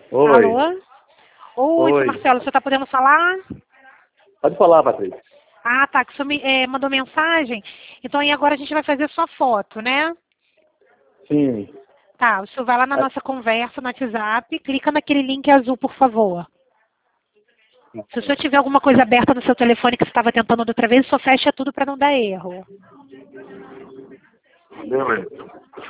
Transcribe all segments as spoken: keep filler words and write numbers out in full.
Oi. Alô? Oi, seu Oi. Marcelo, o senhor está podendo falar? Pode falar, Patrícia. Ah, tá, que o senhor me eh, mandou mensagem. Então aí agora a gente vai fazer sua foto, né? Sim. Tá, o senhor vai lá na Ah, nossa conversa no WhatsApp, clica naquele link azul, por favor. Se o senhor tiver alguma coisa aberta no seu telefone que você estava tentando da outra vez, só fecha tudo para não dar erro. beleza.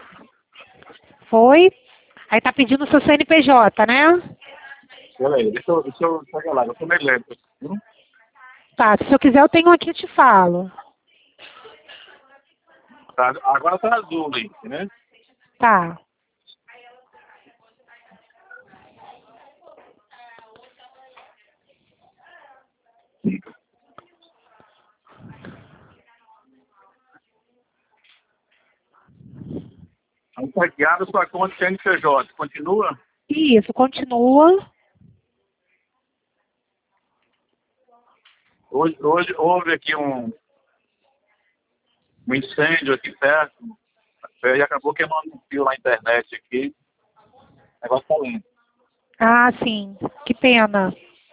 Foi? Aí tá pedindo o seu C N P J, né? Beleza. Deixa eu, deixa eu pegar lá. Eu tô meio lento. Hum? Tá, se o senhor quiser eu tenho aqui e te falo. Tá, agora tá azul o link, né? Tá. Aí tá guiado sua conta C N P J. Continua? Isso, continua. Hoje, hoje houve aqui um, um incêndio aqui perto. E acabou queimando um fio na internet aqui. O negócio tá lento. Ah, sim. Que pena.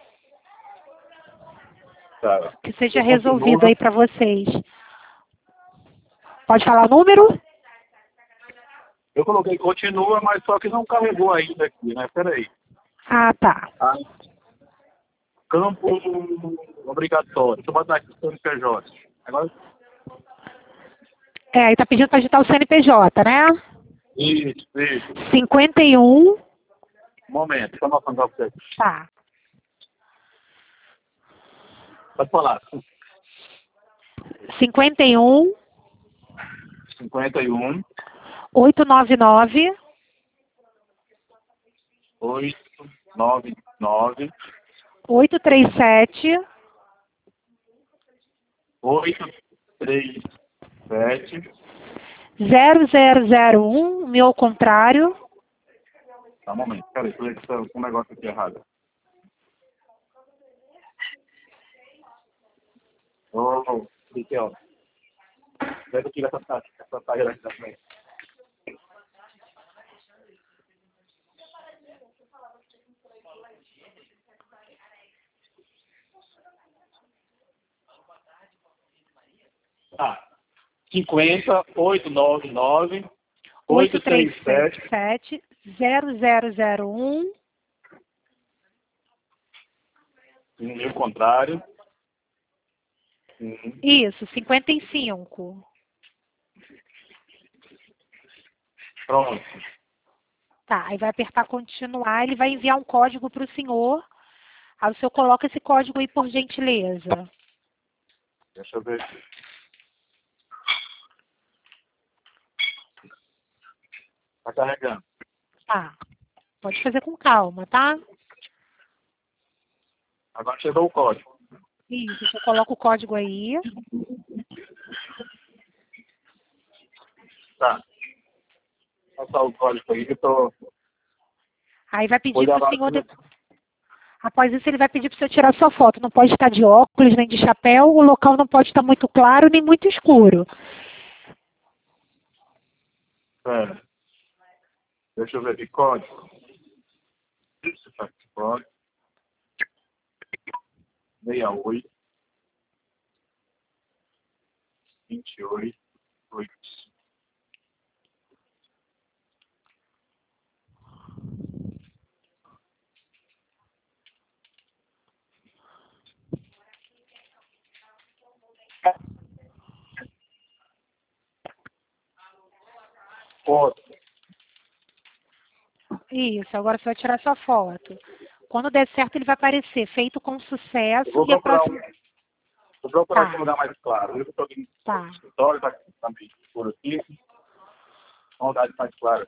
Tá. Que seja Eu resolvido continuo. aí para vocês. Pode falar o número? Eu coloquei continua, mas só que não carregou ainda aqui, né? Peraí. Ah, tá. Ah, campo obrigatório. Deixa eu botar aqui o C N P J. Agora, É, aí tá pedindo para digitar o C N P J, né? isso, isso. cinquenta e um. Um momento, deixa eu anotar pra você. Tá. Pode falar. cinquenta e um, cinquenta e um, oitocentos e noventa e nove, oitocentos e noventa e nove, oitocentos e trinta e sete, oitocentos e trinta e sete. zero zero zero um, meu ao contrário. Tá, um momento. Peraí, deixa eu ver se tá com um negócio aqui errado. Ô, oh, aqui, ó. Deve tirar essa taxa, essa taxa daqui da frente. Tá. cinquenta, oitocentos e noventa e nove, oitocentos e trinta e sete. oitocentos e trinta e sete, zero zero zero um. E o contrário. Uhum. Isso, cinquenta e cinco. Pronto. Tá, aí vai apertar continuar, ele vai enviar um código para o senhor. Aí o senhor coloca esse código aí por gentileza. Deixa eu ver aqui. Tá carregando. Tá, pode fazer com calma, tá? Agora chegou o código. Isso, o senhor coloca o código aí. Tá. Vou passar o código aí que eu tô. Aí vai Vou pedir para o levar. senhor... de- Após isso, ele vai pedir para o senhor tirar sua foto. Não pode estar de óculos, nem de chapéu. O local não pode estar muito claro, nem muito escuro. É. Deixa eu ver aqui. Código. Isso, tá aqui. Código. sessenta e oito. vinte e oito. oito. Foto. Isso, agora você vai tirar sua foto. Quando der certo, ele vai aparecer. Feito com Eu sucesso. vou E a procurar um. próxima... Vou procurar aqui um Tá, lugar mais claro. Eu estou aqui no tá. escritório, tá, tá meio escuro aqui. Uma lugar mais claro.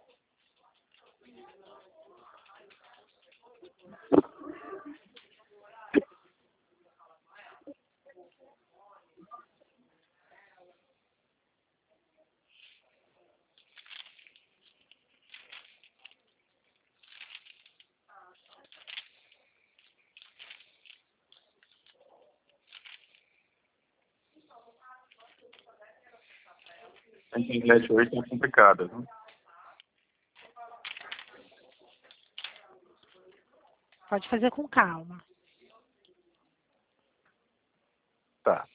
A internet hoje é complicada, viu? Pode fazer com calma. Tá.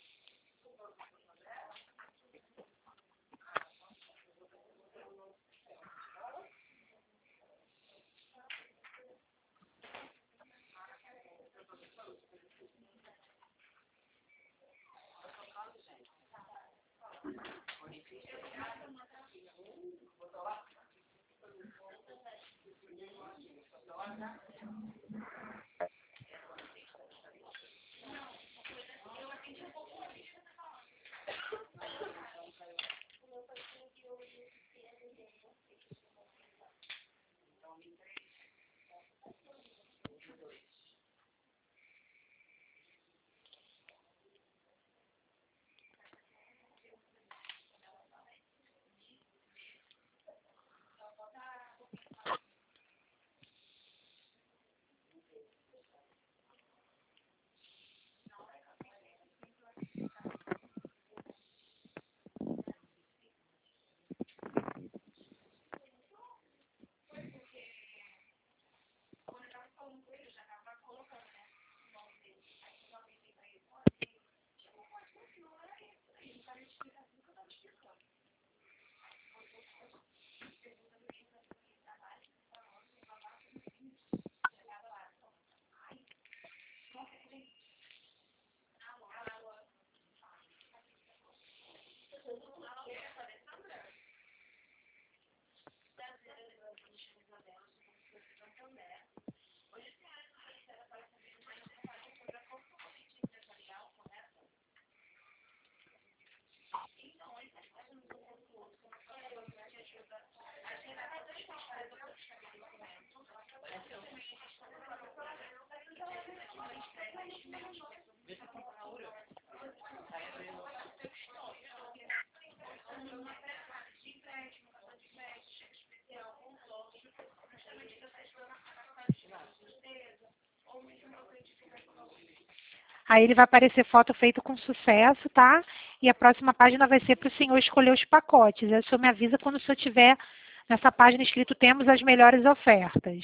Aí ele vai aparecer foto feita com sucesso, tá? E a próxima página vai ser para o senhor escolher os pacotes. Aí o senhor me avisa quando o senhor tiver nessa página escrito temos as melhores ofertas.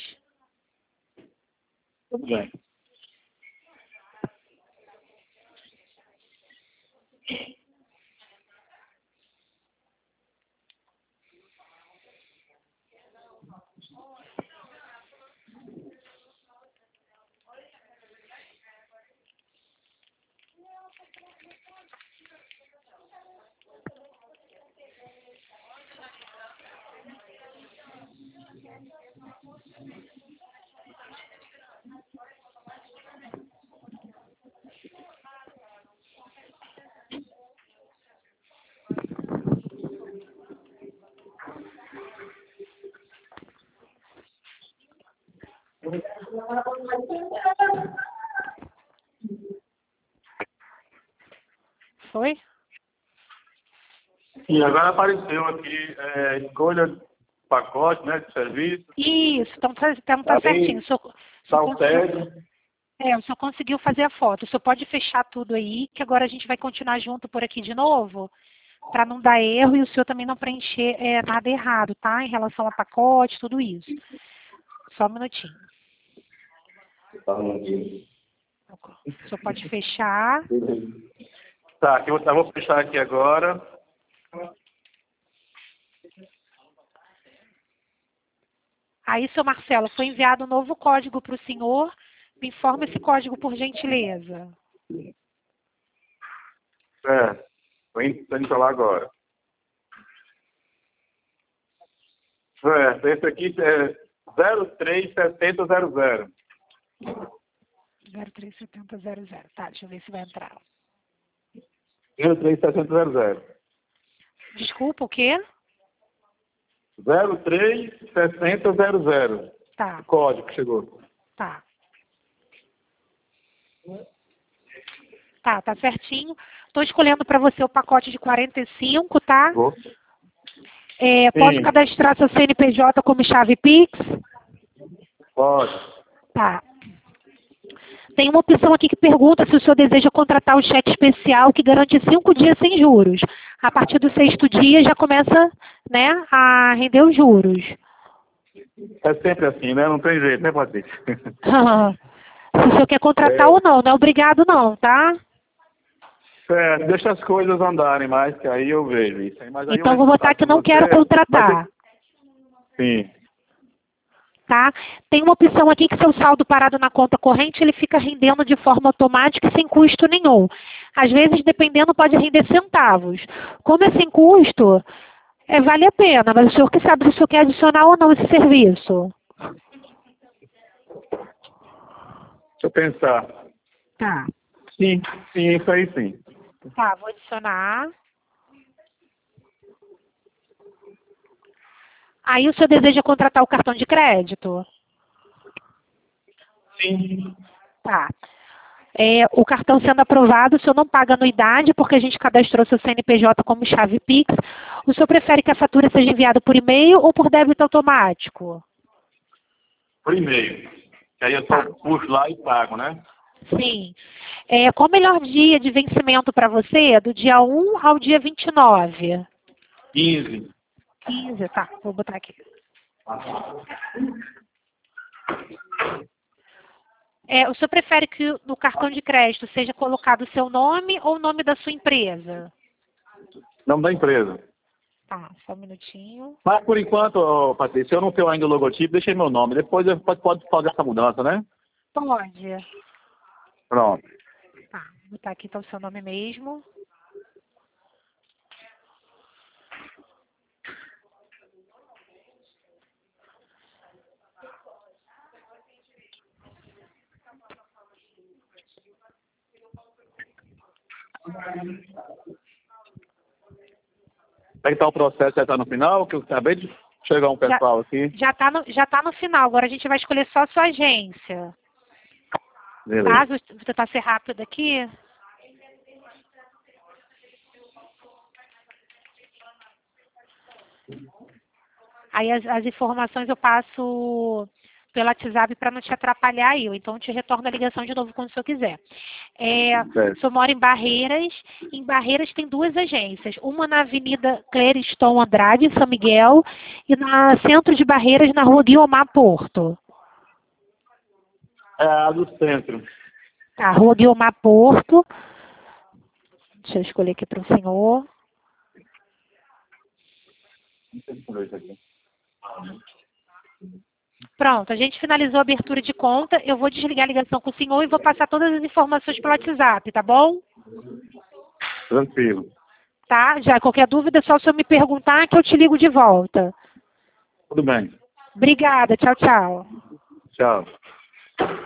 Tudo bem. Foi? E agora apareceu aqui, é, escolha de pacote, né, de serviço. Isso, então tá, então tá Aí, certinho. O senhor, o Tá senhor o conseguiu, T E D. é, o senhor conseguiu fazer a foto. O senhor pode fechar tudo aí, que agora a gente vai continuar junto por aqui de novo, para não dar erro e o senhor também não preencher é, nada errado, tá? Em relação a pacote, tudo isso. Só um minutinho. Tá bom aqui. O senhor pode fechar. Tá, aqui eu eu vou fechar aqui agora. Aí, seu Marcelo, foi enviado um novo código para o senhor. Me informa esse código, por gentileza. É, tô indo, tô indo lá agora. É, esse aqui é zero três setenta zero zero. zero três setenta zero zero. Tá, deixa eu ver se vai entrar. zero três setenta zero zero. Desculpa, o quê? zero três setenta zero zero. Tá, O código que chegou. tá. Tá, tá certinho. Estou escolhendo para você o pacote de quarenta e cinco, tá? Vou. É, pode Sim. cadastrar seu C N P J como chave Pix? Pode. Tá. Tem uma opção aqui que pergunta se o senhor deseja contratar o cheque especial que garante cinco dias sem juros. A partir do sexto dia já começa, né, a render os juros. É sempre assim, né? Não tem jeito, né, Patrícia? Se o senhor quer contratar É. ou não, não é obrigado não, tá? É, deixa as coisas andarem mais, que aí eu vejo isso. aí. Mas aí Então eu vou entro em botar contato que com não você. quero Vai contratar, ter... Sim. tá? Tem uma opção aqui que seu saldo parado na conta corrente, ele fica rendendo de forma automática e sem custo nenhum. Às vezes, dependendo, pode render centavos. Como é sem custo, é, vale a pena, mas o senhor que sabe se o senhor quer adicionar ou não esse serviço. Deixa eu pensar. Tá. Sim, sim, isso aí sim. Tá, vou adicionar. Aí o senhor deseja contratar o cartão de crédito? Sim. Tá. É, o cartão sendo aprovado, o senhor não paga anuidade, porque a gente cadastrou seu C N P J como chave Pix. O senhor prefere que a fatura seja enviada por e-mail ou por débito automático? Por e-mail. Que aí eu Tá. só puxo lá e pago, né? Sim. É, qual o melhor dia de vencimento para você? Do dia um ao dia vinte e nove? quinze. quinze, tá. Vou botar aqui. É, o senhor prefere que no cartão de crédito seja colocado o seu nome ou o nome da sua empresa? Nome da empresa. Tá, só um minutinho. Mas por enquanto, ô, Patrícia, eu não tenho ainda o logotipo, deixei meu nome. Depois eu pode, pode fazer essa mudança, né? Pode. Pronto. Tá, vou botar aqui então o seu nome mesmo. Como é que tá o processo? Já está no final? Que eu acabei de chegar um pessoal aqui. Já tá no, já tá no final, agora a gente vai escolher só a sua agência. Tá? Beleza. Vou tentar ser rápido aqui. Aí as, as informações eu passo pelo WhatsApp para não te atrapalhar aí. Então eu te retorno a ligação de novo quando o senhor quiser. É, Certo. o senhor mora em Barreiras. Em Barreiras tem duas agências. Uma na Avenida Clériston Andrade, em São Miguel, e na Centro de Barreiras, na Rua Guiomar Porto. É a do centro. Tá, Rua Guiomar Porto. Deixa eu escolher aqui para o senhor. Pronto, a gente finalizou a abertura de conta. Eu vou desligar a ligação com o senhor e vou passar todas as informações pelo WhatsApp, tá bom? Tranquilo. Tá? Já qualquer dúvida é só o senhor me perguntar que eu te ligo de volta. Tudo bem. Obrigada, tchau, tchau. Tchau.